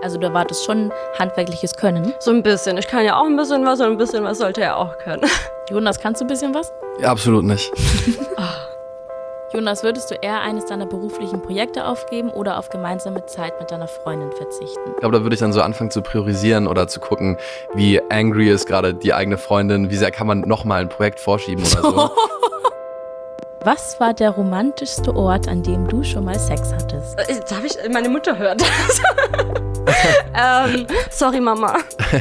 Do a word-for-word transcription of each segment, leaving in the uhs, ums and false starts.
Also du erwartest schon handwerkliches Können. So ein bisschen. Ich kann ja auch ein bisschen was und ein bisschen was sollte er auch können. Jonas, kannst du ein bisschen was? Ja, absolut nicht. Jonas, würdest du eher eines deiner beruflichen Projekte aufgeben oder auf gemeinsame Zeit mit deiner Freundin verzichten? Ich glaube, da würde ich dann so anfangen zu priorisieren oder zu gucken, wie angry ist gerade die eigene Freundin, wie sehr kann man nochmal ein Projekt vorschieben oder so. Was war der romantischste Ort, an dem du schon mal Sex hattest? Äh, Darf ich, meine Mutter hört das. ähm, sorry, Mama.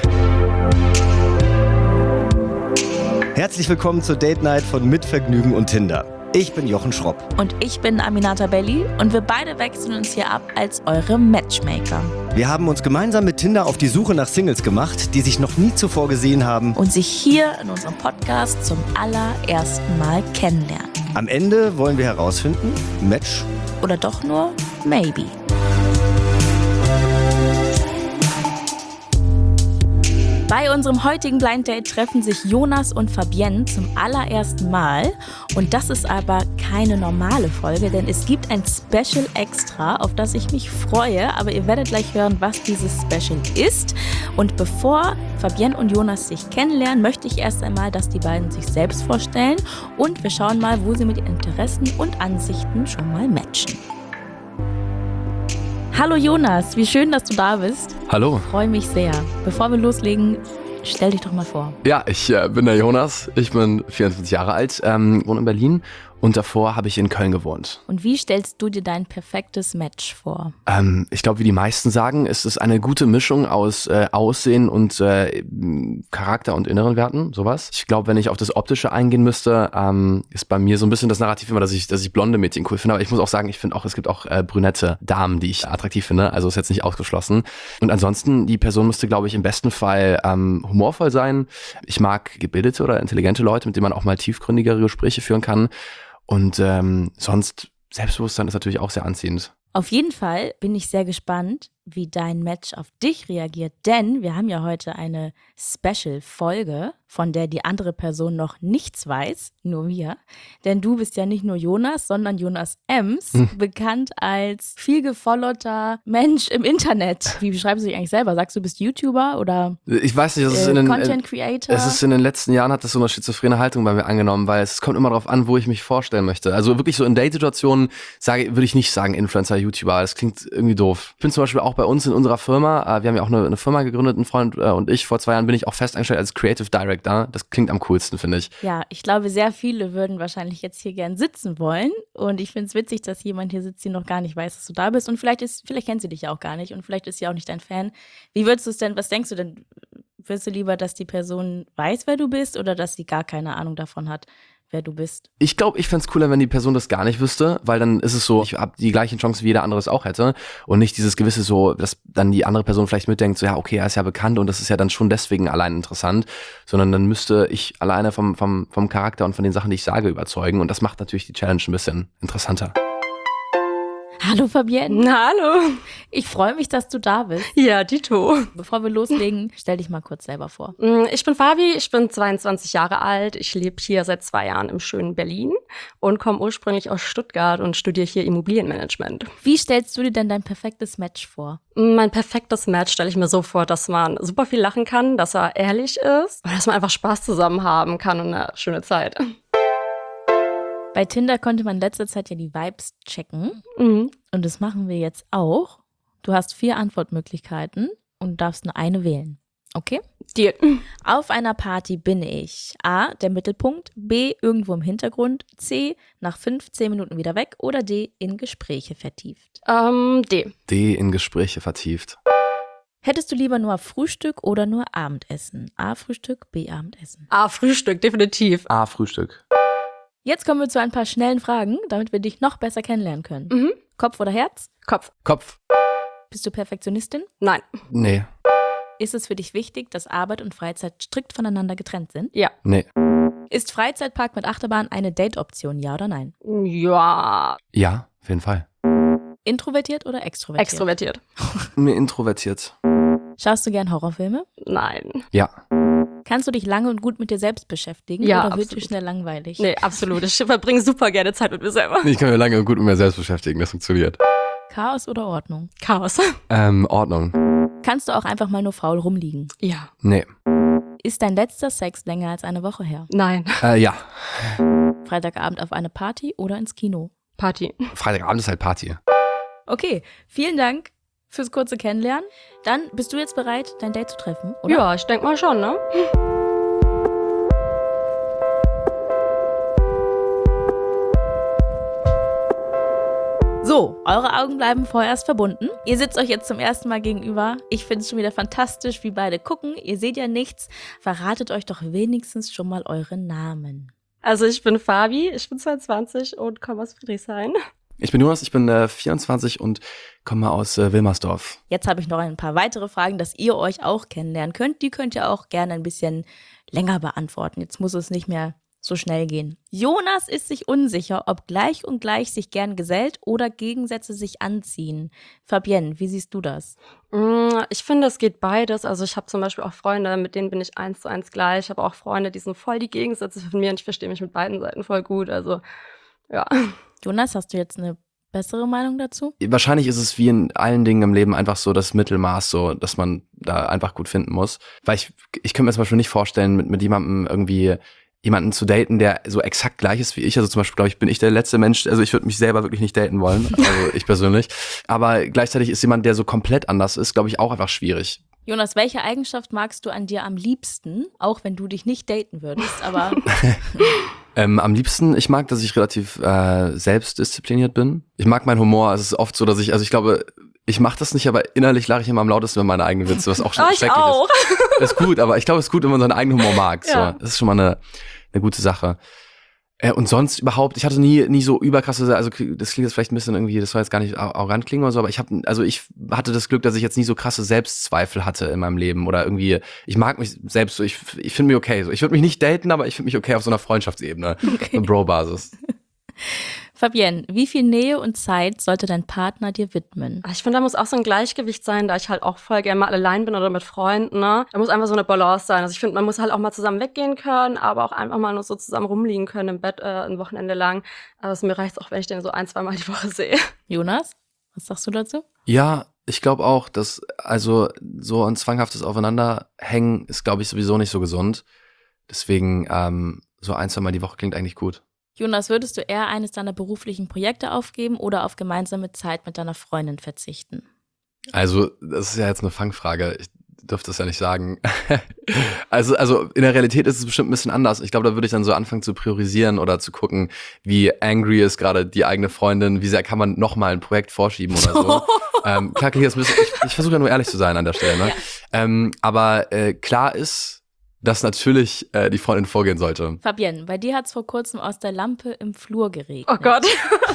Herzlich willkommen zur Date Night von Mit Vergnügen und Tinder. Ich bin Jochen Schropp. Und ich bin Aminata Belli und wir beide wechseln uns hier ab als eure Matchmaker. Wir haben uns gemeinsam mit Tinder auf die Suche nach Singles gemacht, die sich noch nie zuvor gesehen haben. Und sich hier in unserem Podcast zum allerersten Mal kennenlernen. Am Ende wollen wir herausfinden, Match oder doch nur Maybe. Bei unserem heutigen Blind Date treffen sich Jonas und Fabienne zum allerersten Mal. Und das ist aber keine normale Folge, denn es gibt ein Special Extra, auf das ich mich freue. Aber ihr werdet gleich hören, was dieses Special ist. Und bevor Fabienne und Jonas sich kennenlernen, möchte ich erst einmal, dass die beiden sich selbst vorstellen. Und wir schauen mal, wo sie mit ihren Interessen und Ansichten schon mal matchen. Hallo Jonas, wie schön, dass du da bist. Hallo. Ich freue mich sehr. Bevor wir loslegen, stell dich doch mal vor. Ja, ich äh, bin der Jonas, ich bin vierundzwanzig Jahre alt, ähm, wohne in Berlin und davor habe ich in Köln gewohnt. Und wie stellst du dir dein perfektes Match vor? Ähm, ich glaube, wie die meisten sagen, ist es eine gute Mischung aus äh, Aussehen und äh, Charakter und inneren Werten, sowas. Ich glaube, wenn ich auf das Optische eingehen müsste, ähm, ist bei mir so ein bisschen das Narrativ immer, dass ich, dass ich blonde Mädchen cool finde. Aber ich muss auch sagen, ich finde auch, es gibt auch äh, brünette Damen, die ich attraktiv finde. Also ist jetzt nicht ausgeschlossen. Und ansonsten, die Person müsste, glaube ich, im besten Fall ähm, humorvoll sein. Ich mag gebildete oder intelligente Leute, mit denen man auch mal tiefgründigere Gespräche führen kann. Und ähm, sonst, Selbstbewusstsein ist natürlich auch sehr anziehend. Auf jeden Fall bin ich sehr gespannt, wie dein Match auf dich reagiert, denn wir haben ja heute eine Special-Folge, von der die andere Person noch nichts weiß, nur wir. Denn du bist ja nicht nur Jonas, sondern Jonas Ems, hm. bekannt als viel gefollowter Mensch im Internet. Wie beschreibst du dich eigentlich selber? Sagst du, du bist YouTuber oder ich weiß nicht, das ist äh, in den, Content Creator? Es ist in den letzten Jahren, hat das so eine schizophrene Haltung bei mir angenommen, weil es kommt immer darauf an, wo ich mich vorstellen möchte. Also wirklich so in Date-Situationen sage, würde ich nicht sagen Influencer, YouTuber, das klingt irgendwie doof. Ich bin zum Beispiel auch bei uns in unserer Firma, wir haben ja auch eine, eine Firma gegründet, ein Freund und ich, vor zwei Jahren bin ich auch fest eingestellt als Creative Director. Das klingt am coolsten, finde ich. Ja, ich glaube, sehr viele würden wahrscheinlich jetzt hier gern sitzen wollen und ich finde es witzig, dass jemand hier sitzt, die noch gar nicht weiß, dass du da bist und vielleicht ist, vielleicht kennt sie dich ja auch gar nicht und vielleicht ist sie auch nicht dein Fan. Wie würdest du es denn, was denkst du denn, würdest du lieber, dass die Person weiß, wer du bist oder dass sie gar keine Ahnung davon hat, wer du bist? Ich glaube, ich fände es cooler, wenn die Person das gar nicht wüsste, weil dann ist es so, ich habe die gleichen Chancen, wie jeder andere es auch hätte und nicht dieses gewisse so, dass dann die andere Person vielleicht mitdenkt, so ja, okay, er ist ja bekannt und das ist ja dann schon deswegen allein interessant, sondern dann müsste ich alleine vom, vom, vom Charakter und von den Sachen, die ich sage, überzeugen und das macht natürlich die Challenge ein bisschen interessanter. Hallo Fabienne. Hallo. Ich freue mich, dass du da bist. Ja, Dito. Bevor wir loslegen, stell dich mal kurz selber vor. Ich bin Fabi, ich bin zweiundzwanzig Jahre alt. Ich lebe hier seit zwei Jahren im schönen Berlin und komme ursprünglich aus Stuttgart und studiere hier Immobilienmanagement. Wie stellst du dir denn dein perfektes Match vor? Mein perfektes Match stelle ich mir so vor, dass man super viel lachen kann, dass er ehrlich ist und dass man einfach Spaß zusammen haben kann und eine schöne Zeit. Bei Tinder konnte man in letzter Zeit ja die Vibes checken. Mhm. Und das machen wir jetzt auch. Du hast vier Antwortmöglichkeiten und darfst nur eine wählen. Okay? Deal. Auf einer Party bin ich A, der Mittelpunkt, B, irgendwo im Hintergrund, C, nach fünfzehn Minuten wieder weg oder D, in Gespräche vertieft. Ähm, D. D, in Gespräche vertieft. Hättest du lieber nur Frühstück oder nur Abendessen? A, Frühstück, B, Abendessen. A, Frühstück, definitiv. A, Frühstück. Jetzt kommen wir zu ein paar schnellen Fragen, damit wir dich noch besser kennenlernen können. Mhm. Kopf oder Herz? Kopf. Kopf. Bist du Perfektionistin? Nein. Nee. Ist es für dich wichtig, dass Arbeit und Freizeit strikt voneinander getrennt sind? Ja. Nee. Ist Freizeitpark mit Achterbahn eine Date-Option, ja oder nein? Ja. Ja, auf jeden Fall. Introvertiert oder extrovertiert? Extrovertiert. Mir introvertiert. Schaust du gern Horrorfilme? Nein. Ja. Kannst du dich lange und gut mit dir selbst beschäftigen Ja, oder wird absolut. dir schnell langweilig? Nee, absolut. Ich verbringe super gerne Zeit mit mir selber. Ich kann mir lange und gut mit mir selbst beschäftigen, das funktioniert. Chaos oder Ordnung? Chaos. Ähm, Ordnung. Kannst du auch einfach mal nur faul rumliegen? Ja. Nee. Ist dein letzter Sex länger als eine Woche her? Nein. Äh, ja. Freitagabend auf eine Party oder ins Kino? Party. Freitagabend ist halt Party. Okay, vielen Dank fürs kurze Kennenlernen. Dann bist du jetzt bereit, dein Date zu treffen, oder? Ja, ich denke mal schon, ne? So, eure Augen bleiben vorerst verbunden. Ihr sitzt euch jetzt zum ersten Mal gegenüber. Ich finde es schon wieder fantastisch, wie beide gucken. Ihr seht ja nichts. Verratet euch doch wenigstens schon mal euren Namen. Also ich bin Fabi, ich bin zweiundzwanzig und komme aus Friedrichshain. Ich bin Jonas, ich bin äh, vierundzwanzig und komme aus äh, Wilmersdorf. Jetzt habe ich noch ein paar weitere Fragen, dass ihr euch auch kennenlernen könnt. Die könnt ihr auch gerne ein bisschen länger beantworten. Jetzt muss es nicht mehr so schnell gehen. Jonas ist sich unsicher, ob gleich und gleich sich gern gesellt oder Gegensätze sich anziehen. Fabienne, wie siehst du das? Ich finde, es geht beides. Also ich habe zum Beispiel auch Freunde, mit denen bin ich eins zu eins gleich. Ich habe auch Freunde, die sind voll die Gegensätze von mir und ich verstehe mich mit beiden Seiten voll gut. Also ja. Jonas, hast du jetzt eine bessere Meinung dazu? Wahrscheinlich ist es wie in allen Dingen im Leben einfach so das Mittelmaß, so dass man da einfach gut finden muss. Weil ich, ich könnte mir zum Beispiel nicht vorstellen, mit, mit jemandem irgendwie jemanden zu daten, der so exakt gleich ist wie ich. Also zum Beispiel, glaube ich, bin ich der letzte Mensch, also ich würde mich selber wirklich nicht daten wollen, also ich persönlich. Aber gleichzeitig ist jemand, der so komplett anders ist, glaube ich, auch einfach schwierig. Jonas, welche Eigenschaft magst du an dir am liebsten, auch wenn du dich nicht daten würdest, aber ähm, am liebsten, ich mag, dass ich relativ äh, selbstdiszipliniert bin. Ich mag meinen Humor, es ist oft so, dass ich, also ich glaube, ich mache das nicht, aber innerlich lache ich immer am lautesten über meine eigenen Witze, was auch schon Oh, ich schrecklich auch. ist. Das ist gut, aber ich glaube, es ist gut, wenn man seinen eigenen Humor mag. So. Ja. Das ist schon mal eine, eine gute Sache. Äh, und sonst überhaupt, ich hatte nie nie so überkrasse, also das klingt jetzt vielleicht ein bisschen irgendwie, das soll jetzt gar nicht arrogant klingen oder so, aber ich habe, also ich hatte das Glück, dass ich jetzt nie so krasse Selbstzweifel hatte in meinem Leben oder irgendwie, ich mag mich selbst so, ich, ich finde mich okay. So. Ich würde mich nicht daten, aber ich finde mich okay auf so einer Freundschaftsebene, Okay. Bro-Basis. Fabienne, wie viel Nähe und Zeit sollte dein Partner dir widmen? Ich finde, da muss auch so ein Gleichgewicht sein, da ich halt auch voll gerne mal allein bin oder mit Freunden, ne? Da muss einfach so eine Balance sein. Also ich finde, man muss halt auch mal zusammen weggehen können, aber auch einfach mal nur so zusammen rumliegen können im Bett äh, ein Wochenende lang. Also mir reicht's auch, wenn ich den so ein, zwei Mal die Woche sehe. Jonas, was sagst du dazu? Ja, ich glaube auch, dass also so ein zwanghaftes Aufeinanderhängen ist, glaube ich, sowieso nicht so gesund. Deswegen ähm, so ein, zwei Mal die Woche klingt eigentlich gut. Jonas, würdest du eher eines deiner beruflichen Projekte aufgeben oder auf gemeinsame Zeit mit deiner Freundin verzichten? Also, das ist ja jetzt eine Fangfrage. Ich dürfte das ja nicht sagen. also, also in der Realität ist es bestimmt ein bisschen anders. Ich glaube, da würde ich dann so anfangen zu priorisieren oder zu gucken, wie angry ist gerade die eigene Freundin, wie sehr kann man nochmal ein Projekt vorschieben oder so. ähm, klar, klingt das ein bisschen, ich, ich versuche ja nur ehrlich zu sein an der Stelle. Ne? Ja. Ähm, aber äh, klar ist, dass natürlich äh, die Freundin vorgehen sollte. Fabienne, bei dir hat es vor kurzem aus der Lampe im Flur geregnet. Oh Gott.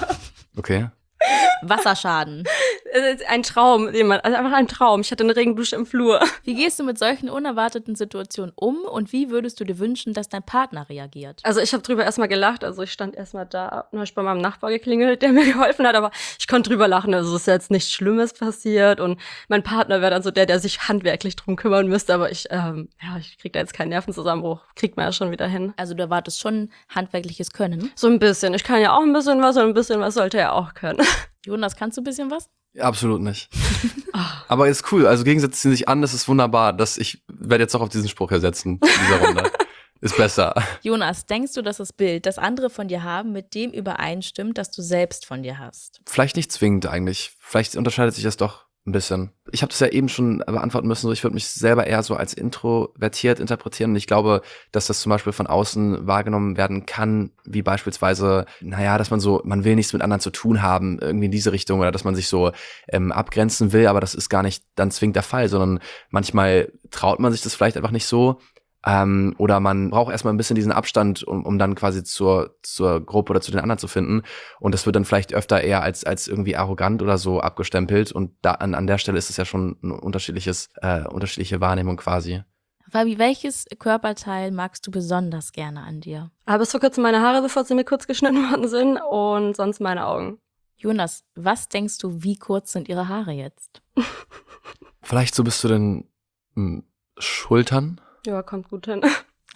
Okay. Wasserschaden. Es ist ein Traum, den man, also einfach ein Traum. Ich hatte eine Regendusche im Flur. Wie gehst du mit solchen unerwarteten Situationen um und wie würdest du dir wünschen, dass dein Partner reagiert? Also ich habe drüber erstmal gelacht. Also ich stand erstmal da, dann habe ich bei meinem Nachbar geklingelt, der mir geholfen hat, aber ich konnte drüber lachen. Also es ist jetzt nichts Schlimmes passiert und mein Partner wäre dann so der, der sich handwerklich drum kümmern müsste, aber ich, ähm, ja, ich krieg da jetzt keinen Nervenzusammenbruch. Kriegt man ja schon wieder hin. Also du erwartest schon handwerkliches Können. So ein bisschen. Ich kann ja auch ein bisschen was und ein bisschen was sollte er auch können. Jonas, kannst du ein bisschen was? Absolut nicht. Aber ist cool. Also Gegensätze ziehen sich an, das ist wunderbar. Das, ich werde jetzt auch auf diesen Spruch hier setzen in dieser Runde. Ist besser. Jonas, denkst du, dass das Bild, das andere von dir haben, mit dem übereinstimmt, das du selbst von dir hast? Vielleicht nicht zwingend eigentlich. Vielleicht unterscheidet sich das doch ein bisschen. Ich habe das ja eben schon beantworten müssen. So, ich würde mich selber eher so als introvertiert interpretieren. Und ich glaube, dass das zum Beispiel von außen wahrgenommen werden kann, wie beispielsweise, naja, dass man so, man will nichts mit anderen zu tun haben, irgendwie in diese Richtung, oder dass man sich so ähm, abgrenzen will, aber das ist gar nicht dann zwingend der Fall, sondern manchmal traut man sich das vielleicht einfach nicht so. Ähm, oder man braucht erstmal ein bisschen diesen Abstand, um, um dann quasi zur, zur Gruppe oder zu den anderen zu finden. Und das wird dann vielleicht öfter eher als, als irgendwie arrogant oder so abgestempelt. Und da an, an der Stelle ist es ja schon ein unterschiedliches, äh, unterschiedliche Wahrnehmung quasi. Fabi, welches Körperteil magst du besonders gerne an dir? Aber bis vor kurzem meine Haare, bevor sie mir kurz geschnitten worden sind und sonst meine Augen. Jonas, was denkst du, wie kurz sind ihre Haare jetzt? Vielleicht so bis zu den hm, Schultern. Ja, kommt gut hin.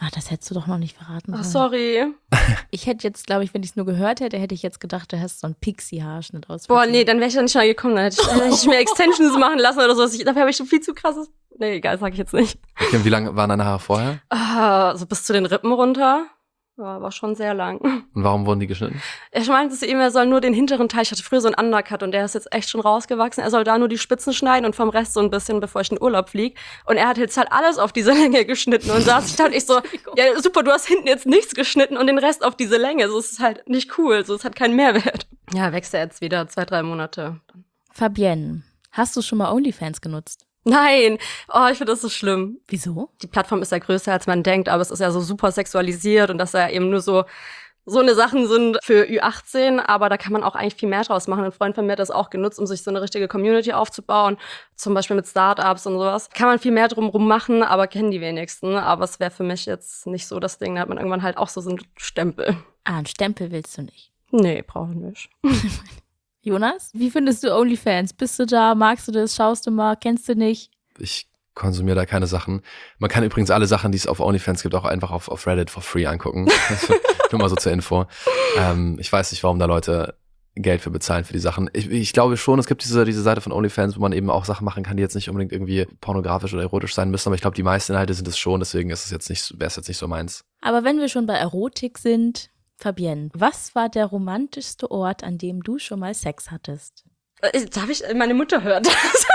Ach, das hättest du doch noch nicht verraten Ach, sollen. sorry. Ich hätte jetzt, glaube ich, wenn ich es nur gehört hätte, hätte ich jetzt gedacht, du hast so einen Pixie-Haarschnitt aus. Boah, nee, dann wäre ich ja nicht mal gekommen. Dann hätte ich, hätte ich mir Extensions machen lassen oder so. Ich, dafür habe ich schon viel zu krasses. Nee, egal, sag ich jetzt nicht. Okay, und wie lange waren deine Haare vorher? Ah, so bis zu den Rippen runter. Ja, war schon sehr lang. Und warum wurden die geschnitten? Ich meinte zu ihm, er soll nur den hinteren Teil, ich hatte früher so einen Undercut und der ist jetzt echt schon rausgewachsen. Er soll da nur die Spitzen schneiden und vom Rest so ein bisschen, bevor ich in den Urlaub fliege. Und er hat jetzt halt alles auf diese Länge geschnitten und saß ich da und ich so, ja super, du hast hinten jetzt nichts geschnitten und den Rest auf diese Länge. So, es ist halt nicht cool, so, es hat keinen Mehrwert. Ja, wächst er jetzt wieder, zwei, drei Monate. Fabienne, hast du schon mal OnlyFans genutzt? Nein, oh, ich finde das so schlimm. Wieso? Die Plattform ist ja größer, als man denkt, aber es ist ja so super sexualisiert und dass da eben nur so so eine Sachen sind für Ü achtzehn, aber da kann man auch eigentlich viel mehr draus machen. Ein Freund von mir hat das auch genutzt, um sich so eine richtige Community aufzubauen, zum Beispiel mit Startups und sowas. Kann man viel mehr drumrum machen, aber kennen die wenigsten. Aber es wäre für mich jetzt nicht so das Ding, da hat man irgendwann halt auch so, so einen Stempel. Ah, einen Stempel willst du nicht. Nee, brauche ich nicht. Jonas, wie findest du OnlyFans? Bist du da? Magst du das? Schaust du mal? Kennst du nicht? Ich konsumiere da keine Sachen. Man kann übrigens alle Sachen, die es auf OnlyFans gibt, auch einfach auf, auf Reddit for free angucken. Nur mal so zur Info. Ähm, ich weiß nicht, warum da Leute Geld für bezahlen für die Sachen. Ich, ich glaube schon, es gibt diese, diese Seite von OnlyFans, wo man eben auch Sachen machen kann, die jetzt nicht unbedingt irgendwie pornografisch oder erotisch sein müssen, aber ich glaube, die meisten Inhalte sind es schon, deswegen ist es jetzt nicht, wäre es jetzt nicht so meins. Aber wenn wir schon bei Erotik sind, Fabienne, was war der romantischste Ort, an dem du schon mal Sex hattest? Äh, Darf ich, meine Mutter hört das.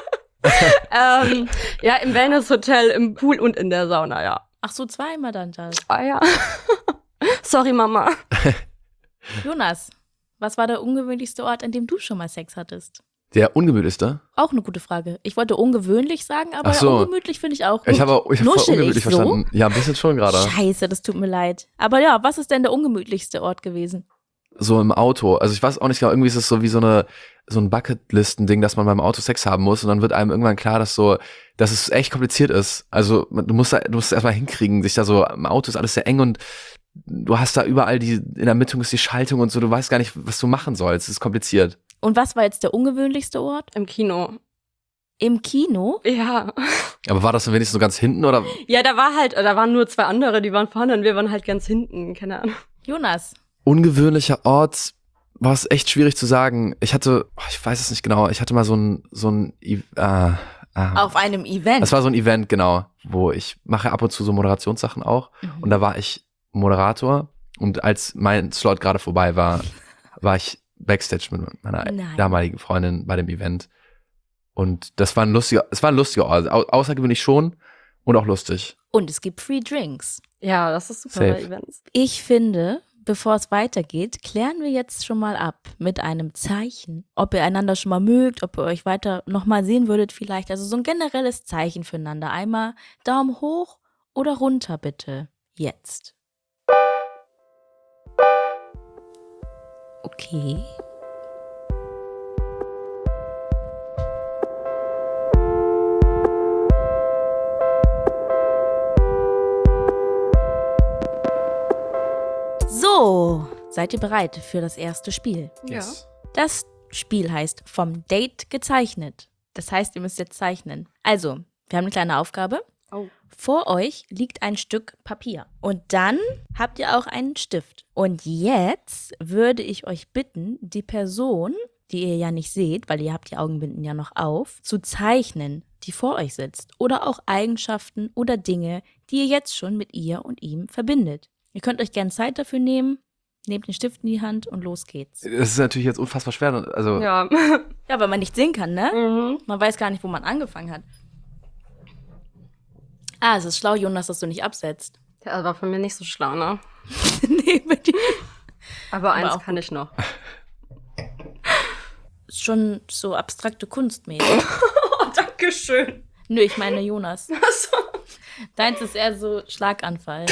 ähm, ja, im Wellness-Hotel, im Pool und in der Sauna, ja. Ach so, zweimal dann das. Ah ja. Sorry, Mama. Jonas, was war der ungewöhnlichste Ort, an dem du schon mal Sex hattest? Der ungemütlichste? Auch eine gute Frage. Ich wollte ungewöhnlich sagen, aber Ach so. ungemütlich finde ich auch gut. Ich habe ich hab voll Nuschel ungemütlich ich so? verstanden. Ja, ein bisschen schon gerade. Scheiße, das tut mir leid. Aber ja, was ist denn der ungemütlichste Ort gewesen? So im Auto. Also ich weiß auch nicht genau, irgendwie ist es so wie so eine so ein Bucketlisten-Ding, dass man beim Auto Sex haben muss und dann wird einem irgendwann klar, dass so, dass es echt kompliziert ist. Also du musst da, du musst es erstmal hinkriegen, sich da so, im Auto ist alles sehr eng und du hast da überall die, in der Mitte ist die Schaltung und so, du weißt gar nicht, was du machen sollst. Es ist kompliziert. Und was war jetzt der ungewöhnlichste Ort? Im Kino. Im Kino? Ja. Aber war das dann wenigstens so ganz hinten oder? Ja, da war halt, da waren nur zwei andere, die waren vorne und wir waren halt ganz hinten, keine Ahnung. Jonas. Ungewöhnlicher Ort war es echt schwierig zu sagen. Ich hatte, oh, ich weiß es nicht genau, ich hatte mal so ein, so ein, äh, äh, Auf einem Event. das war so ein Event, genau, wo ich mache ab und zu so Moderationssachen auch Mhm. und da war ich Moderator und als mein Slot gerade vorbei war, war ich Backstage mit meiner Nein. damaligen Freundin bei dem Event und das war ein lustiger, es war ein lustiger Ort, au- außergewöhnlich schon und auch lustig. Und es gibt Free Drinks. Ja, das ist super Safe. bei Events. Ich finde, bevor es weitergeht, klären wir jetzt schon mal ab mit einem Zeichen, ob ihr einander schon mal mögt, ob ihr euch weiter nochmal sehen würdet vielleicht. Also so ein generelles Zeichen füreinander. Einmal Daumen hoch oder runter bitte. Jetzt. Okay. So, seid ihr bereit für das erste Spiel? Yes. Das Spiel heißt Vom Date gezeichnet. Das heißt, ihr müsst jetzt zeichnen. Also, wir haben eine kleine Aufgabe. Oh. Vor euch liegt ein Stück Papier. Und dann habt ihr auch einen Stift. Und jetzt würde ich euch bitten, die Person, die ihr ja nicht seht, weil ihr habt die Augenbinden ja noch auf, zu zeichnen, die vor euch sitzt. Oder auch Eigenschaften oder Dinge, die ihr jetzt schon mit ihr und ihm verbindet. Ihr könnt euch gerne Zeit dafür nehmen, nehmt den Stift in die Hand und los geht's. Das ist natürlich jetzt unfassbar schwer, also Ja. Ja, weil man nicht sehen kann, ne? Mhm. Man weiß gar nicht, wo man angefangen hat. Ah, es ist schlau, Jonas, dass du nicht absetzt. Ja, das war von mir nicht so schlau, ne? Nee, bei dir. Aber eins auch kann ich noch. Ist schon so abstrakte Kunst mäßig. Oh, danke schön. Nö, ich meine Jonas. Achso. Deins ist eher so Schlaganfall.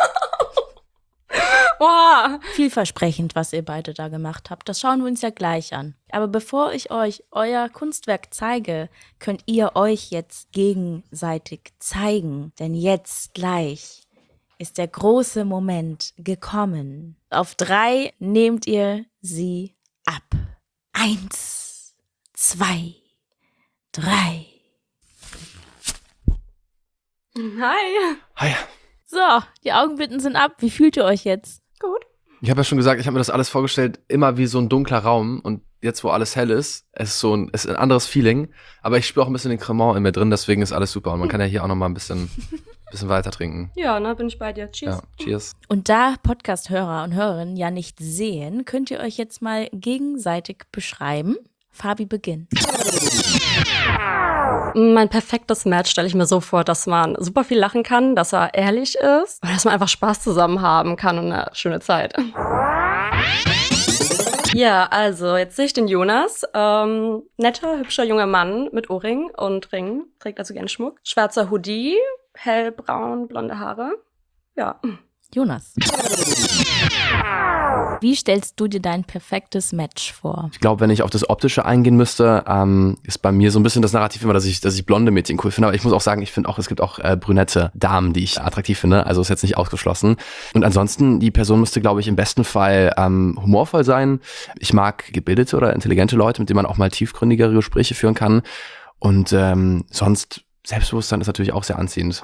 Wow. Vielversprechend, was ihr beide da gemacht habt. Das schauen wir uns ja gleich an. Aber bevor ich euch euer Kunstwerk zeige, könnt ihr euch jetzt gegenseitig zeigen. Denn jetzt gleich ist der große Moment gekommen. Auf drei nehmt ihr sie ab. Eins, zwei, drei. Hi. Hi. So, die Augenbinden sind ab. Wie fühlt ihr euch jetzt? Gut. Ich habe ja schon gesagt, ich habe mir das alles vorgestellt, immer wie so ein dunkler Raum. Und jetzt, wo alles hell ist, es ist so ein, ist ein anderes Feeling. Aber ich spüre auch ein bisschen den Cremant in mir drin, deswegen ist alles super. Und man kann ja hier auch noch mal ein bisschen, bisschen weiter trinken. Ja, ne, bin ich bei dir. Cheers. Ja, cheers. Und da Podcast-Hörer und Hörerinnen ja nicht sehen, könnt ihr euch jetzt mal gegenseitig beschreiben. Fabi, beginn. Mein perfektes Match stelle ich mir so vor, dass man super viel lachen kann, dass er ehrlich ist und dass man einfach Spaß zusammen haben kann und eine schöne Zeit. Ja, also jetzt sehe ich den Jonas. Ähm, netter, hübscher junger Mann mit Ohrring und Ring. Trägt also gerne Schmuck. Schwarzer Hoodie, hellbraun, blonde Haare. Ja. Jonas. Wie stellst du dir dein perfektes Match vor? Ich glaube, wenn ich auf das Optische eingehen müsste, ähm, ist bei mir so ein bisschen das Narrativ immer, dass ich, dass ich blonde Mädchen cool finde. Aber ich muss auch sagen, ich finde auch, es gibt auch äh, brünette Damen, die ich attraktiv finde. Also ist jetzt nicht ausgeschlossen. Und ansonsten, die Person müsste, glaube ich, im besten Fall ähm, humorvoll sein. Ich mag gebildete oder intelligente Leute, mit denen man auch mal tiefgründigere Gespräche führen kann. Und ähm, sonst, Selbstbewusstsein ist natürlich auch sehr anziehend.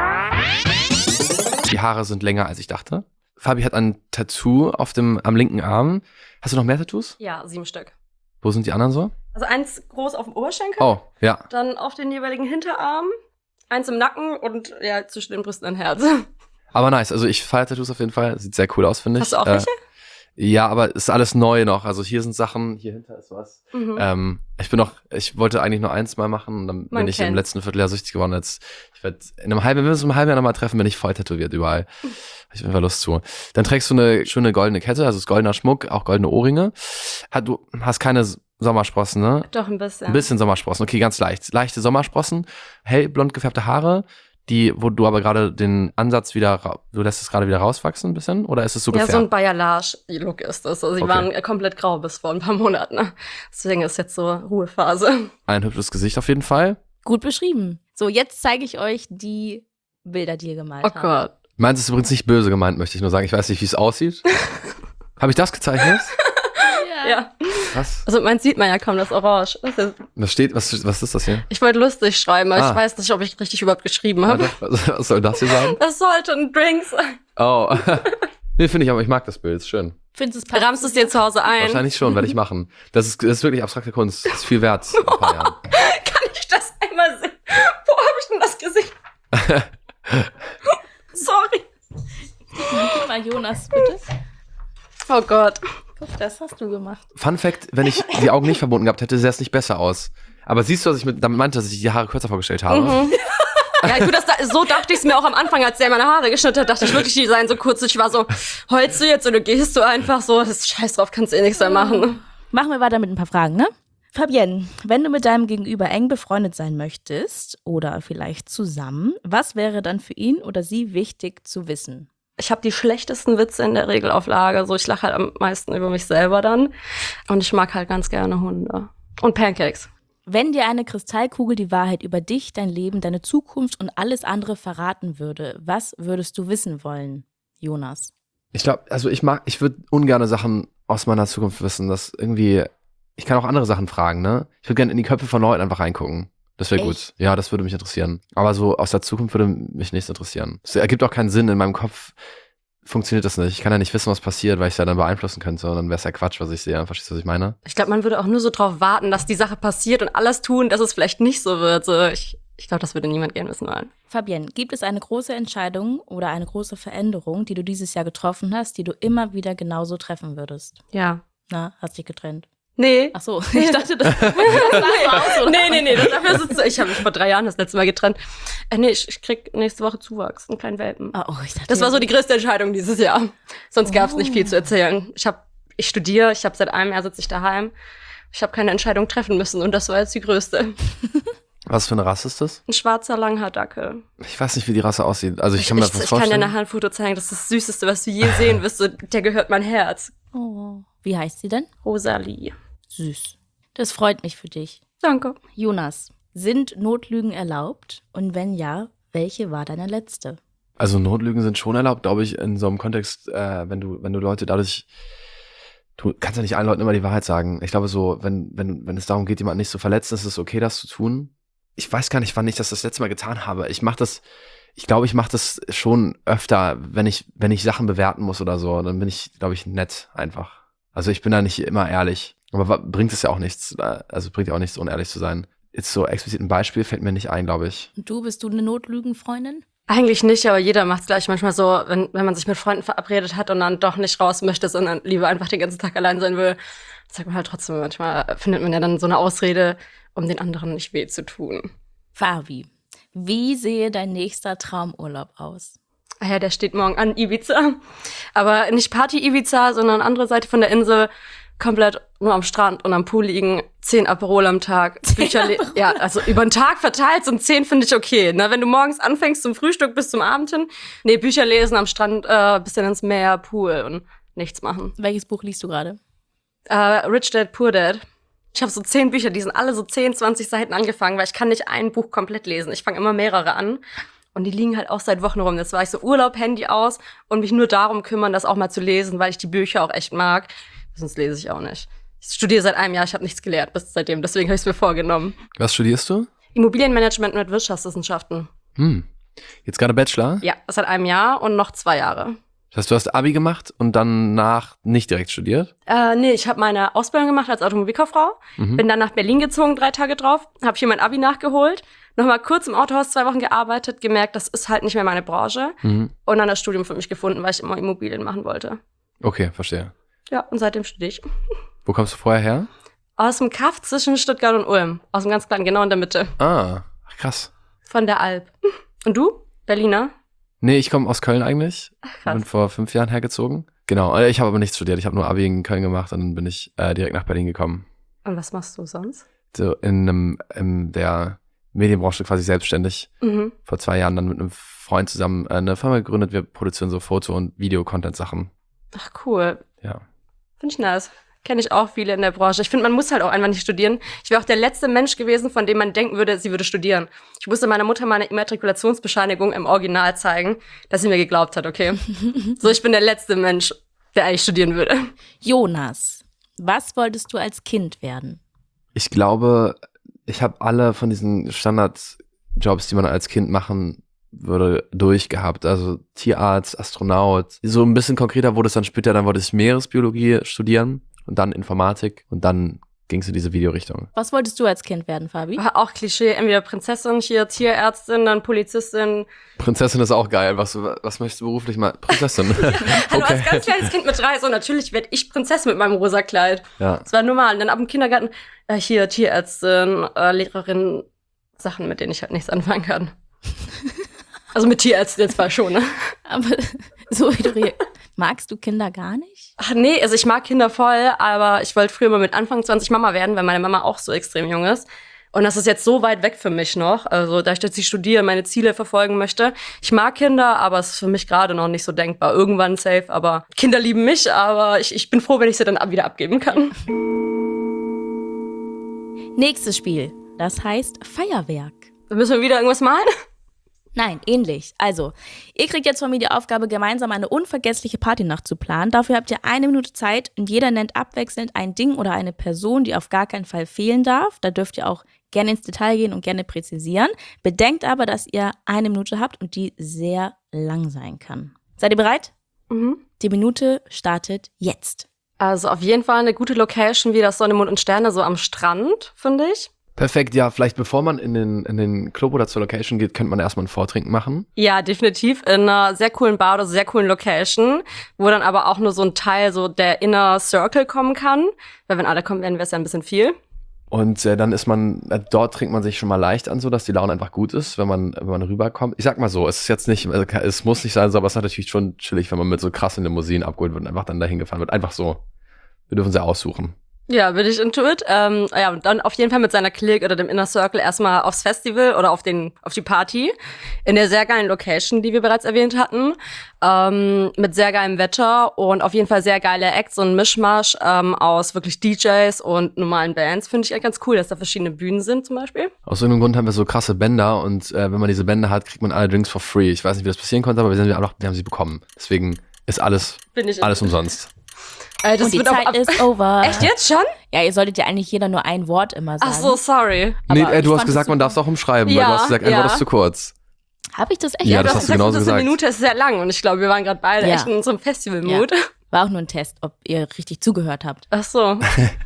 Die Haare sind länger, als ich dachte. Fabi hat ein Tattoo auf dem, am linken Arm. Hast du noch mehr Tattoos? Ja, sieben Stück. Wo sind die anderen so? Also eins groß auf dem Oberschenkel, Oh, ja. dann auf den jeweiligen Hinterarm, eins im Nacken und ja, zwischen den Brüsten ein Herz. Aber nice, also ich feiere Tattoos auf jeden Fall. Sieht sehr cool aus, finde ich. Hast du auch Äh, welche? Ja, aber ist alles neu noch. Also hier sind Sachen, hier hinter ist was. Mhm. Ähm, ich bin noch, ich wollte eigentlich nur eins mal machen und dann Man bin ich im kennt's. letzten Vierteljahr süchtig geworden. Jetzt, ich werde in einem halben, wenn wir uns im halben Jahr nochmal treffen, bin ich voll tätowiert überall. Hab ich auf jeden Fall Lust zu. Dann trägst du eine schöne goldene Kette, also ist goldener Schmuck, auch goldene Ohrringe. Hat, du hast keine Sommersprossen, ne? Doch, ein bisschen. Ein bisschen Sommersprossen, okay, ganz leicht. Leichte Sommersprossen, hellblond gefärbte Haare, die, wo du aber gerade den Ansatz wieder, ra- du lässt es gerade wieder rauswachsen ein bisschen? Oder ist es so Ja, gefärbt? so ein Bayerlage-Look ist das. Also sie Okay. waren komplett grau bis vor ein paar Monaten. Ne? Deswegen ist jetzt so Ruhephase. Ein hübsches Gesicht auf jeden Fall. Gut beschrieben. So, jetzt zeige ich euch die Bilder, die ihr gemalt Oh habt. Gott. Meins ist übrigens nicht böse gemeint, möchte ich nur sagen. Ich weiß nicht, wie es aussieht. Habe ich das gezeichnet? Ja. Was? Also meins sieht man ja kaum, das Orange. Das ist, Was steht, was, was ist das hier? ich wollte lustig schreiben, aber Ah. ich weiß nicht, ob ich richtig überhaupt geschrieben habe. Warte, was, was soll das hier sein? Das sollte ein Drink sein. Oh. Nee, finde ich, aber ich mag das Bild, ist schön. Findest du es passt? Rammst es dir zu Hause ein? Wahrscheinlich schon, werde ich machen. Das ist, das ist wirklich abstrakte Kunst. Das ist viel wert in ein paar Jahren. Kann ich das einmal sehen? Wo habe ich denn das Gesicht? Sorry. Gib mal Jonas, bitte. Oh Gott. Guck, das hast du gemacht. Fun Fact, wenn ich die Augen nicht verbunden gehabt hätte, sähe es nicht besser aus. Aber siehst du, was ich mit, damit meinte, dass ich die Haare kürzer vorgestellt habe? Mhm. Ja, gut, das, da- so dachte ich es mir auch am Anfang, als der meine Haare geschnitten hat, dachte ich wirklich, die seien so kurz. Ich war so, heulst du jetzt oder gehst du einfach so? Das ist scheiß drauf, kannst du eh nichts mehr machen. Machen wir weiter mit ein paar Fragen, ne? Fabienne, wenn du mit deinem Gegenüber eng befreundet sein möchtest oder vielleicht zusammen, was wäre dann für ihn oder sie wichtig zu wissen? Ich habe die schlechtesten Witze in der Regel auf Lager. So, ich lache halt am meisten über mich selber dann. Und ich mag halt ganz gerne Hunde. Und Pancakes. Wenn dir eine Kristallkugel die Wahrheit über dich, dein Leben, deine Zukunft und alles andere verraten würde, was würdest du wissen wollen, Jonas? Ich glaube, also ich mag, ich würde ungerne Sachen aus meiner Zukunft wissen. Das irgendwie, ich kann auch andere Sachen fragen, ne? Ich würde gerne in die Köpfe von Leuten einfach reingucken. Das wäre Echt? gut. Ja, das würde mich interessieren. Aber so aus der Zukunft würde mich nichts interessieren. Es ergibt auch keinen Sinn. In meinem Kopf funktioniert das nicht. Ich kann ja nicht wissen, was passiert, weil ich es ja dann beeinflussen könnte. Und dann wäre es ja Quatsch, was ich sehe. Verstehst du, was ich meine? Ich glaube, man würde auch nur so drauf warten, dass die Sache passiert und alles tun, dass es vielleicht nicht so wird. So, ich ich glaube, das würde niemand gerne wissen wollen. Fabienne, gibt es eine große Entscheidung oder eine große Veränderung, die du dieses Jahr getroffen hast, die du immer wieder genauso treffen würdest? Ja. Na, hast dich getrennt? Nee. Ach so, ich dachte, das, das war auch so. Nee, nee, nee, das- dafür sitzt ich habe mich vor drei Jahren das letzte Mal getrennt. Äh, nee, ich, ich krieg nächste Woche Zuwachs, einen kleinen Welpen. Ah, oh, ich dachte, Das war so die größte Entscheidung dieses Jahr. Sonst gab's nicht viel zu Oh. erzählen. Ich habe, ich studiere, ich habe seit einem Jahr sitze ich daheim. Ich habe keine Entscheidung treffen müssen und das war jetzt die größte. Was für eine Rasse ist das? Ein schwarzer Langhaardackel. Ich weiß nicht, wie die Rasse aussieht. Also ich Ich, kann mir ich, das ich kann dir vorstellen. nachher ein Foto zeigen, das ist das Süßeste, was du je sehen wirst. So, der gehört mein Herz. Oh, wie heißt sie denn? Rosalie. Süß. Das freut mich für dich. Danke. Jonas, sind Notlügen erlaubt? Und wenn ja, welche war deine letzte? Also Notlügen sind schon erlaubt, glaube ich, in so einem Kontext, äh, wenn du, wenn du Leute dadurch, du kannst ja nicht allen Leuten immer die Wahrheit sagen. Ich glaube so, wenn, wenn, wenn es darum geht, jemanden nicht zu verletzen, ist es okay, das zu tun. Ich weiß gar nicht, wann ich das das letzte Mal getan habe. Ich mache das Ich glaube, ich mache das schon öfter, wenn ich, wenn ich Sachen bewerten muss oder so. Dann bin ich, glaube ich, nett einfach. Also ich bin da nicht immer ehrlich. Aber wa- bringt es ja auch nichts. Also bringt ja auch nichts, unehrlich zu sein. Jetzt so explizit ein Beispiel fällt mir nicht ein, glaube ich. Und du, bist du eine Notlügenfreundin? Eigentlich nicht, aber jeder macht es gleich manchmal so, wenn, wenn man sich mit Freunden verabredet hat und dann doch nicht raus möchte, sondern lieber einfach den ganzen Tag allein sein will. Sagt man halt trotzdem, manchmal findet man ja dann so eine Ausrede, um den anderen nicht weh zu tun. Fabi, wie sehe dein nächster Traumurlaub aus? Ah ja, der steht morgen an, Ibiza. Aber nicht Party-Ibiza, sondern andere Seite von der Insel. Komplett nur am Strand und am Pool liegen. Zehn Aperol am Tag. Bücher le- ja, also über den Tag verteilt sind zehn, finde ich okay. Ne? Wenn du morgens anfängst zum Frühstück bis zum Abend hin. Nee, Bücher lesen am Strand, äh, bisschen ins Meer, Pool und nichts machen. Welches Buch liest du gerade? Äh, Rich Dad, Poor Dad. Ich habe so zehn Bücher, die sind alle so zehn, zwanzig Seiten angefangen, weil ich kann nicht ein Buch komplett lesen. Ich fange immer mehrere an. Und die liegen halt auch seit Wochen rum. Jetzt war ich so Urlaub, Handy aus und mich nur darum kümmern, das auch mal zu lesen, weil ich die Bücher auch echt mag. Sonst lese ich auch nicht. Ich studiere seit einem Jahr, ich habe nichts gelernt bis seitdem. Deswegen habe ich es mir vorgenommen. Was studierst du? Immobilienmanagement mit Wirtschaftswissenschaften. Hm. Jetzt gerade Bachelor? Ja, das seit einem Jahr und noch zwei Jahre. Das heißt, du hast Abi gemacht und danach nicht direkt studiert? Äh, nee, ich habe meine Ausbildung gemacht als Automobilkauffrau. Mhm. Bin dann nach Berlin gezogen, drei Tage drauf. Habe hier mein Abi nachgeholt. Nochmal kurz im Autohaus zwei Wochen gearbeitet, gemerkt, das ist halt nicht mehr meine Branche. Mhm. Und dann das Studium für mich gefunden, weil ich immer Immobilien machen wollte. Okay, verstehe. Ja, und seitdem studiere ich. Wo kommst du vorher her? Aus dem Kaff zwischen Stuttgart und Ulm. Aus dem ganz kleinen, genau in der Mitte. Ah, ach, krass. Von der Alp. Und du? Berliner? Nee, ich komme aus Köln eigentlich. krass. Bin vor fünf Jahren hergezogen. Genau, äh, ich habe aber nichts studiert. Ich habe nur Abi in Köln gemacht und dann bin ich äh, direkt nach Berlin gekommen. Und was machst du sonst? So in einem, in der Medienbranche quasi selbstständig. Mhm. Vor zwei Jahren dann mit einem Freund zusammen äh, eine Firma gegründet. Wir produzieren so Foto- und Video-Content-Sachen. Ach, cool. Ja. Finde ich nice. Kenne ich auch viele in der Branche. Ich finde, man muss halt auch einfach nicht studieren. Ich wäre auch der letzte Mensch gewesen, von dem man denken würde, sie würde studieren. Ich musste meiner Mutter meine Immatrikulationsbescheinigung im Original zeigen, dass sie mir geglaubt hat, okay. So, ich bin der letzte Mensch, der eigentlich studieren würde. Jonas, was wolltest du als Kind werden? Ich glaube, ich habe alle von diesen Standardjobs, die man als Kind machen würde, durchgehabt. Also Tierarzt, Astronaut. So ein bisschen konkreter wurde es dann später, dann wollte ich Meeresbiologie studieren und dann Informatik und dann ging es in diese Videorichtung. Was wolltest du als Kind werden, Fabi? War auch Klischee, entweder Prinzessin, hier Tierärztin, dann Polizistin. Prinzessin ist auch geil. Was, was möchtest du beruflich mal? Prinzessin. Hallo, als ganz kleines Kind mit drei, so natürlich werde ich Prinzessin mit meinem rosa Kleid. Ja. Das war normal. Und dann ab dem Kindergarten, äh, hier Tierärztin, äh, Lehrerin, Sachen, mit denen ich halt nichts anfangen kann. Also mit Tierärzten jetzt mal schon, ne? Aber so wie du re- magst du Kinder gar nicht? Ach nee, also ich mag Kinder voll, aber ich wollte früher mal mit Anfang zwanzig Mama werden, weil meine Mama auch so extrem jung ist. Und das ist jetzt so weit weg für mich noch. Also da ich jetzt studiere, meine Ziele verfolgen möchte. Ich mag Kinder, aber es ist für mich gerade noch nicht so denkbar. Irgendwann safe, aber Kinder lieben mich, aber ich, ich bin froh, wenn ich sie dann ab- wieder abgeben kann. Nächstes Spiel, das heißt Feuerwerk. Müssen wir wieder irgendwas malen? Nein, ähnlich. Also, ihr kriegt jetzt von mir die Aufgabe, gemeinsam eine unvergessliche Partynacht zu planen. Dafür habt ihr eine Minute Zeit und jeder nennt abwechselnd ein Ding oder eine Person, die auf gar keinen Fall fehlen darf. Da dürft ihr auch gerne ins Detail gehen und gerne präzisieren. Bedenkt aber, dass ihr eine Minute habt und die sehr lang sein kann. Seid ihr bereit? Mhm. Die Minute startet jetzt. Also auf jeden Fall eine gute Location wie das Sonne, Mond und Sterne, so am Strand, finde ich. Perfekt, ja, vielleicht bevor man in den, in den Club oder zur Location geht, könnte man erstmal ein Vortrinken machen. Ja, definitiv in einer sehr coolen Bar oder sehr coolen Location, wo dann aber auch nur so ein Teil, so der Inner Circle kommen kann. Weil wenn alle kommen werden, wäre es ja ein bisschen viel. Und äh, dann ist man, äh, dort trinkt man sich schon mal leicht an, so dass die Laune einfach gut ist, wenn man, wenn man rüberkommt. Ich sag mal so, es ist jetzt nicht, also, es muss nicht sein, so, aber es ist natürlich schon chillig, wenn man mit so krassen Limousinen abgeholt wird und einfach dann dahin gefahren wird. Einfach so. Wir dürfen sie aussuchen. Ja, bin ich into it. Ähm, ja, und dann auf jeden Fall mit seiner Clique oder dem Inner Circle erstmal aufs Festival oder auf den auf die Party in der sehr geilen Location, die wir bereits erwähnt hatten, ähm, mit sehr geilem Wetter und auf jeden Fall sehr geile Acts und Mischmasch ähm, aus wirklich D Js und normalen Bands. Finde ich echt ganz cool, dass da verschiedene Bühnen sind zum Beispiel. Aus irgendeinem Grund haben wir so krasse Bänder und äh, wenn man diese Bänder hat, kriegt man alle Drinks for free. Ich weiß nicht, wie das passieren konnte, aber wir, sind einfach, wir haben sie bekommen. Deswegen ist alles, Bin ich alles umsonst. Äh, das und die wird Zeit auch ab- ist over. Echt jetzt schon? Ja, ihr solltet ja eigentlich jeder nur ein Wort immer sagen. Ach so, sorry. Aber Nee, äh, ich du hast fand gesagt, es man super. darf es auch umschreiben, weil Ja, du hast gesagt, ein ja. Wort ist zu kurz. Habe ich das echt? Ja, Du das hast hast du gesagt, genauso das ist eine gesagt. Minute, ist sehr lang und ich glaube, wir waren gerade beide Ja. echt in so einem Festival-Mood. Ja. War auch nur ein Test, ob ihr richtig zugehört habt. Ach so.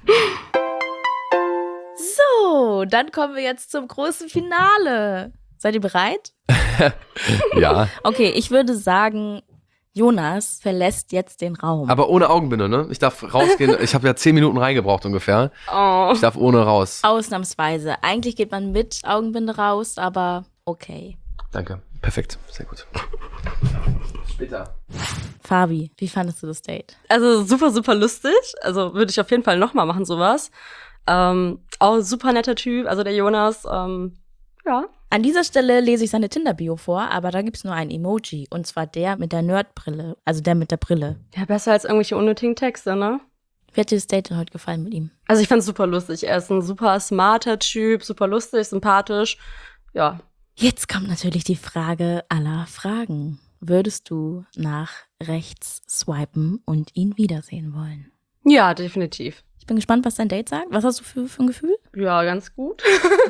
So, dann kommen wir jetzt zum großen Finale. Seid ihr bereit? Ja, Okay, ich würde sagen, Jonas verlässt jetzt den Raum. aber ohne Augenbinde, ne? Ich darf rausgehen. Ich habe ja zehn Minuten reingebraucht ungefähr. Oh. Ich darf ohne raus. Ausnahmsweise. Eigentlich geht man mit Augenbinde raus, aber okay. Danke. Perfekt. Sehr gut. Später. Fabi, wie fandest du das Date? Also super, super lustig. Also würde ich auf jeden Fall nochmal machen, sowas. Ähm, auch super netter Typ, also der Jonas. Ähm, ja. An dieser Stelle lese ich seine Tinder-Bio vor, aber da gibt's nur ein Emoji. Und zwar der mit der Nerdbrille. Also der mit der Brille. Ja, besser als irgendwelche unnötigen Texte, ne? Wie hat dir das Date denn heute gefallen mit ihm? Also ich fand's super lustig. Er ist ein super smarter Typ, super lustig, sympathisch. Ja. Jetzt kommt natürlich die Frage aller Fragen. Würdest du nach rechts swipen und ihn wiedersehen wollen? Ja, definitiv. Ich bin gespannt, was dein Date sagt. Was hast du für, für ein Gefühl? Ja, ganz gut.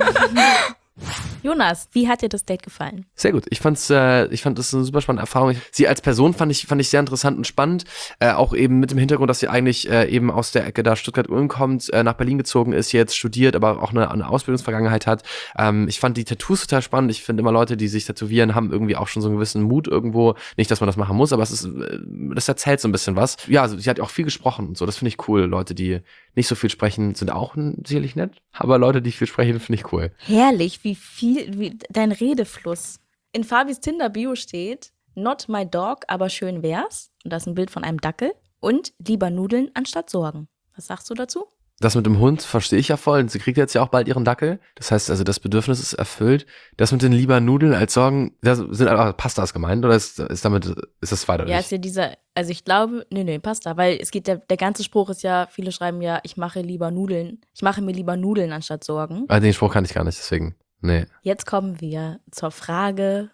Jonas, wie hat dir das Date gefallen? Sehr gut. Ich fand's, äh, ich fand das eine super spannende Erfahrung. Sie als Person fand ich, fand ich sehr interessant und spannend. Äh, auch eben mit dem Hintergrund, dass sie eigentlich äh, eben aus der Ecke da Stuttgart-Ulm kommt, äh, nach Berlin gezogen ist, jetzt studiert, aber auch eine, eine Ausbildungsvergangenheit hat. Ähm, ich fand die Tattoos total spannend. Ich finde immer Leute, die sich tätowieren, haben irgendwie auch schon so einen gewissen Mut irgendwo. Nicht, dass man das machen muss, aber es ist, äh, das erzählt so ein bisschen was. Ja, also sie hat auch viel gesprochen und so. Das finde ich cool. Leute, die nicht so viel sprechen, sind auch sicherlich nett. Aber Leute, die viel sprechen, finde ich cool. Herrlich, wie viel, wie dein Redefluss. In Fabis Tinder-Bio steht, not my dog, aber schön wär's. Und das ist ein Bild von einem Dackel. Und lieber Nudeln anstatt Sorgen. Was sagst du dazu? Das mit dem Hund verstehe ich ja voll. Und sie kriegt jetzt ja auch bald ihren Dackel. Das heißt also, das Bedürfnis ist erfüllt. Das mit den lieber Nudeln als Sorgen, da sind einfach Pastas gemeint oder ist, ist damit, ist das weiter? Ja, ist ja dieser, also ich glaube, nee, nee, passt da, weil es geht, der, der ganze Spruch ist ja, viele schreiben ja, ich mache lieber Nudeln, ich mache mir lieber Nudeln anstatt Sorgen. Ah, den Spruch kann ich gar nicht, deswegen, nee. Jetzt kommen wir zur Frage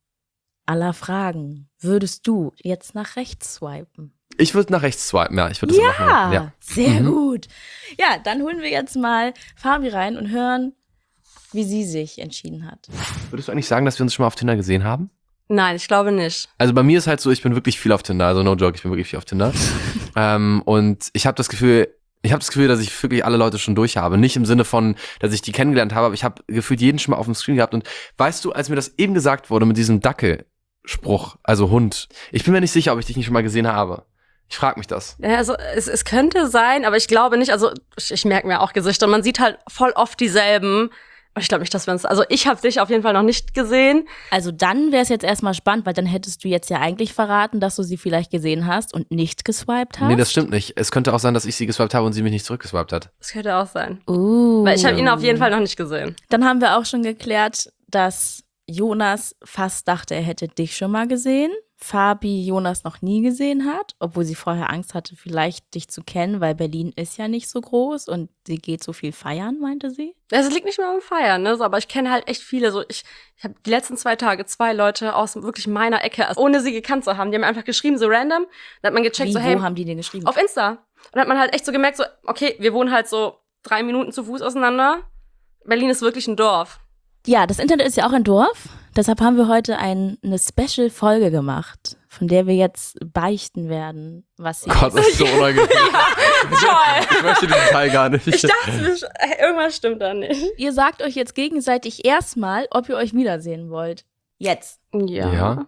aller Fragen. Würdest du jetzt nach rechts swipen? Ich würde nach rechts swipen, ja. Ich würde das Ja, machen. Ja, sehr Mhm. gut. Ja, dann holen wir jetzt mal Fabi rein und hören, wie sie sich entschieden hat. Würdest du eigentlich sagen, dass wir uns schon mal auf Tinder gesehen haben? Nein, ich glaube nicht. Also bei mir ist halt so, ich bin wirklich viel auf Tinder, also no joke, ich bin wirklich viel auf Tinder. ähm, und ich habe das Gefühl, ich habe das Gefühl, dass ich wirklich alle Leute schon durch habe. Nicht im Sinne von, dass ich die kennengelernt habe, aber ich habe gefühlt jeden schon mal auf dem Screen gehabt. Und weißt du, als mir das eben gesagt wurde mit diesem Dackelspruch, also Hund, ich bin mir nicht sicher, ob ich dich nicht schon mal gesehen habe. Ich frage mich das. Ja, also es, es könnte sein, aber ich glaube nicht. Also ich, ich merke mir auch Gesichter und man sieht halt voll oft dieselben. Aber ich glaube nicht, dass wir uns. Also ich habe dich auf jeden Fall noch nicht gesehen. Also dann wäre es jetzt erstmal spannend, weil dann hättest du jetzt ja eigentlich verraten, dass du sie vielleicht gesehen hast und nicht geswiped hast. Nee, das stimmt nicht. Es könnte auch sein, dass ich sie geswiped habe und sie mich nicht zurückgeswiped hat. Das könnte auch sein. Uh. Weil ich habe ihn auf jeden Fall noch nicht gesehen. Dann haben wir auch schon geklärt, dass Jonas fast dachte, er hätte dich schon mal gesehen. Fabi Jonas noch nie gesehen hat, obwohl sie vorher Angst hatte, vielleicht dich zu kennen, weil Berlin ist ja nicht so groß und sie geht so viel feiern, meinte sie. Es liegt nicht mehr am Feiern, ne? So, aber ich kenne halt echt viele. So, ich ich habe die letzten zwei Tage zwei Leute aus wirklich meiner Ecke, also ohne sie gekannt zu haben, die haben einfach geschrieben, so random. Dann hat man gecheckt, Wie, so, wo hey, haben die denn geschrieben? auf Insta. Und dann hat man halt echt so gemerkt, so, okay, wir wohnen halt so drei Minuten zu Fuß auseinander. Berlin ist wirklich ein Dorf. Ja, das Internet ist ja auch ein Dorf. Deshalb haben wir heute ein, eine Special-Folge gemacht, von der wir jetzt beichten werden, was sie Gott, das ist so unangenehm. Toll. Ich möchte diesen Teil gar nicht. Ich dachte, mir schon, ey, irgendwas stimmt da nicht. Ihr sagt euch jetzt gegenseitig erstmal, ob ihr euch wiedersehen wollt. Jetzt. Ja. Ja.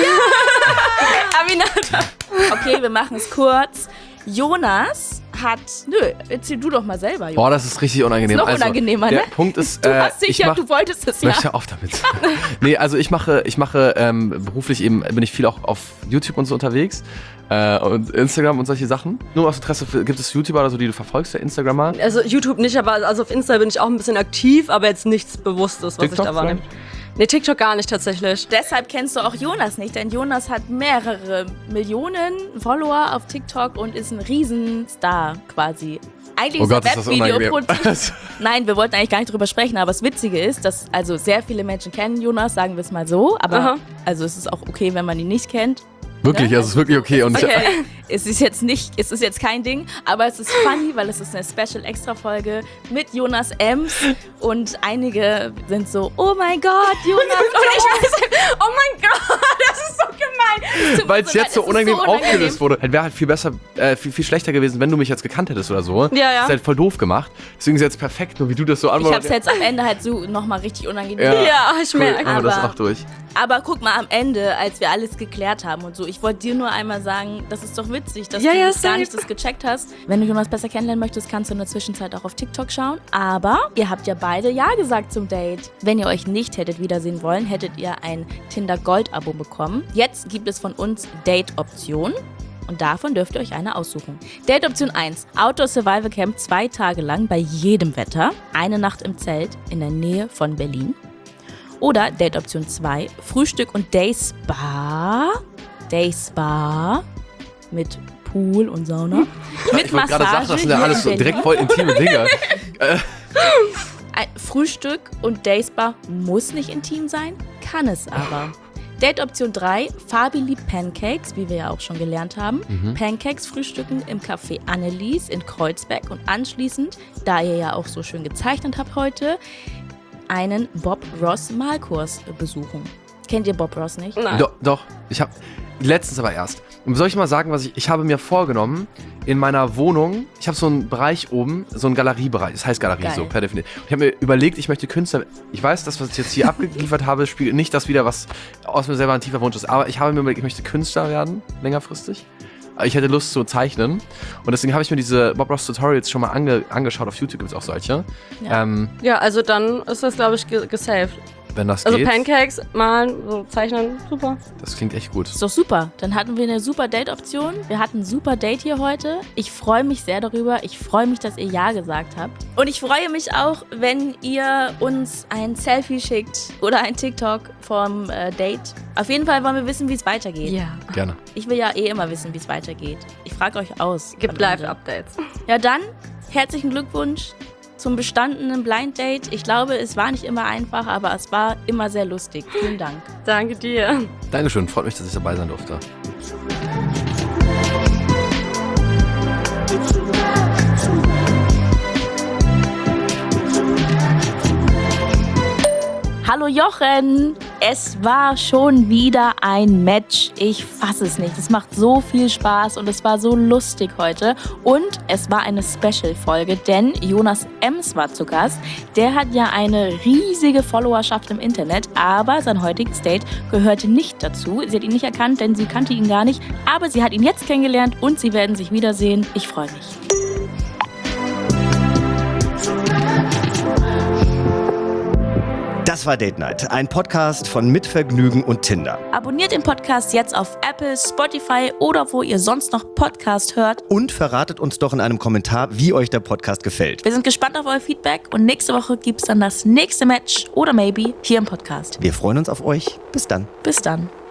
Aminata. Okay, wir machen es kurz. Jonas hat. Nö, erzähl du doch mal selber, Jonas. Boah, das ist richtig unangenehm. Ist noch also, unangenehmer, der ne? Punkt ist, Du äh, hast dich ich ja, mach, du wolltest es ja. Möchte auf damit. Nee, also ich mache, ich mache ähm, beruflich eben, bin ich viel auch auf YouTube und so unterwegs. Äh, und Instagram und solche Sachen. Nur aus Interesse, für, gibt es YouTuber oder so, die du verfolgst, der Instagrammer? Also YouTube nicht, aber also auf Insta bin ich auch ein bisschen aktiv, aber jetzt nichts Bewusstes, was TikTok ich da wahrnehme. Nee, TikTok gar nicht tatsächlich. Deshalb kennst du auch Jonas nicht, denn Jonas hat mehrere Millionen Follower auf TikTok und ist ein Riesenstar quasi. Eigentlich Oh ist er Gott, ist das Webvideo unangenehm. Produ- Nein, wir wollten eigentlich gar nicht drüber sprechen, aber das Witzige ist, dass also sehr viele Menschen kennen Jonas, sagen wir es mal so, aber Aha. also es ist auch okay, wenn man ihn nicht kennt. Wirklich, Ne? also es ist wirklich okay. Und Okay. Es ist jetzt nicht, es ist jetzt kein Ding, aber es ist funny, weil es ist eine Special-Extra-Folge mit Jonas Ems und einige sind so, oh mein Gott, Jonas. Und ich weiß, oh mein Gott, das ist so gemein. weil es so leid, jetzt so es ist unangenehm so unangenehm. aufgelöst wurde. Wäre halt viel besser, äh, viel, viel schlechter gewesen, wenn du mich jetzt gekannt hättest oder so. Ja, ja. Das ist halt voll doof gemacht. Deswegen ist es jetzt perfekt, nur wie du das so Ich anmachst. hab's jetzt am Ende halt so nochmal richtig unangenehm. Ja. Ja, ich Cool, merke. machen wir das aber- auch durch. Aber guck mal, am Ende, als wir alles geklärt haben und so, ich wollte dir nur einmal sagen, das ist doch witzig, dass Ja, du ja, das gar safe. nicht das gecheckt hast. Wenn du Jonas besser kennenlernen möchtest, kannst du in der Zwischenzeit auch auf TikTok schauen. Aber ihr habt ja beide Ja gesagt zum Date. Wenn ihr euch nicht hättet wiedersehen wollen, hättet ihr ein Tinder-Gold-Abo bekommen. Jetzt gibt es von uns Date-Optionen. Und davon dürft ihr euch eine aussuchen. Date-Option eins. Outdoor Survival Camp zwei Tage lang bei jedem Wetter. Eine Nacht im Zelt in der Nähe von Berlin. Oder Date-Option zwei, Frühstück und Day Spa. Day Spa mit Pool und Sauna. Mit Ich wollte gerade sagen, das sind ja hier alles in so Berlin. direkt voll intime Dinge. Ein Frühstück und Day Spa muss nicht intim sein, kann es aber. Date-Option drei, Fabi liebt Pancakes, wie wir ja auch schon gelernt haben. Pancakes frühstücken im Café Annelies in Kreuzberg und anschließend, da ihr ja auch so schön gezeichnet habt heute, einen Bob Ross Malkurs besuchen. Kennt ihr Bob Ross nicht? Nein. Doch, doch, ich habe letztens aber erst. Und soll ich mal sagen, was ich, ich habe mir vorgenommen, in meiner Wohnung, ich habe so einen Bereich oben, so einen Galeriebereich, das heißt Galerie Geil. so per Definition. Ich habe mir überlegt, ich möchte Künstler, ich weiß, das, was ich jetzt hier abgeliefert habe, spiegelt nicht das wieder, was aus mir selber ein tiefer Wunsch ist, aber ich habe mir überlegt, ich möchte Künstler werden, längerfristig. Ich hätte Lust zu zeichnen und deswegen habe ich mir diese Bob Ross Tutorials schon mal ange, angeschaut. Auf YouTube gibt es auch solche. Ja. Ähm, Ja, also dann ist das, glaube ich, ge- gesaved. wenn das Also geht, Pancakes, malen, so zeichnen, super. das klingt echt gut. Ist doch super. Dann hatten wir eine super Date-Option. Wir hatten ein super Date hier heute. Ich freue mich sehr darüber. Ich freue mich, dass ihr Ja gesagt habt. Und ich freue mich auch, wenn ihr uns ein Selfie schickt oder ein TikTok vom äh, Date. Auf jeden Fall wollen wir wissen, wie es weitergeht. Ja. Gerne. Ich will ja eh immer wissen, wie es weitergeht. Ich frage euch aus. Gibt am Ende. Live-Updates. Ja, dann herzlichen Glückwunsch zum bestandenen Blind Date. Ich glaube, es war nicht immer einfach, aber es war immer sehr lustig. Vielen Dank. Danke dir. Dankeschön, freut mich, dass ich dabei sein durfte. Hallo Jochen! Es war schon wieder ein Match. Ich fasse es nicht. Es macht so viel Spaß und es war so lustig heute. Und es war eine Special-Folge, denn Jonas Ems war zu Gast. Der hat ja eine riesige Followerschaft im Internet, aber sein heutiges Date gehörte nicht dazu. Sie hat ihn nicht erkannt, denn sie kannte ihn gar nicht. Aber sie hat ihn jetzt kennengelernt und sie werden sich wiedersehen. Ich freue mich. Das war Date Night, ein Podcast von Mitvergnügen und Tinder. Abonniert den Podcast jetzt auf Apple, Spotify oder wo ihr sonst noch Podcast hört. Und verratet uns doch in einem Kommentar, wie euch der Podcast gefällt. Wir sind gespannt auf euer Feedback und nächste Woche gibt es dann das nächste Match oder maybe hier im Podcast. Wir freuen uns auf euch. Bis dann. Bis dann.